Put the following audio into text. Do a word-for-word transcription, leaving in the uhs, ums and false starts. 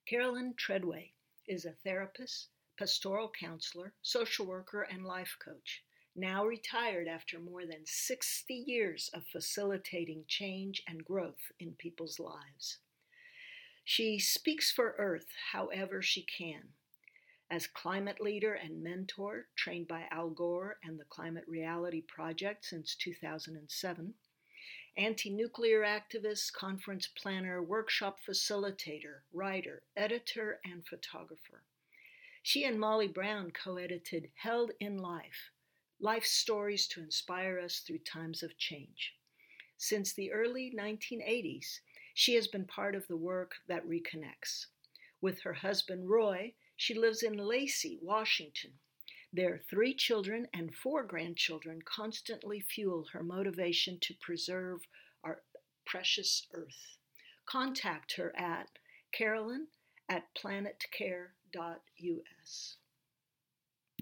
Carolyn Treadway is a therapist, pastoral counselor, social worker, and life coach, now retired after more than sixty years of facilitating change and growth in people's lives. She speaks for Earth however she can. As climate leader and mentor, trained by Al Gore and the Climate Reality Project since two thousand seven, anti-nuclear activist, conference planner, workshop facilitator, writer, editor, and photographer. She and Molly Brown co-edited Held in Life, Life Stories to Inspire Us Through Times of Change. Since the early nineteen eighties, she has been part of the work that reconnects. With her husband, Roy, she lives in Lacey, Washington. Their three children and four grandchildren constantly fuel her motivation to preserve our precious Earth. Contact her at Carolyn at planetcare dot U S.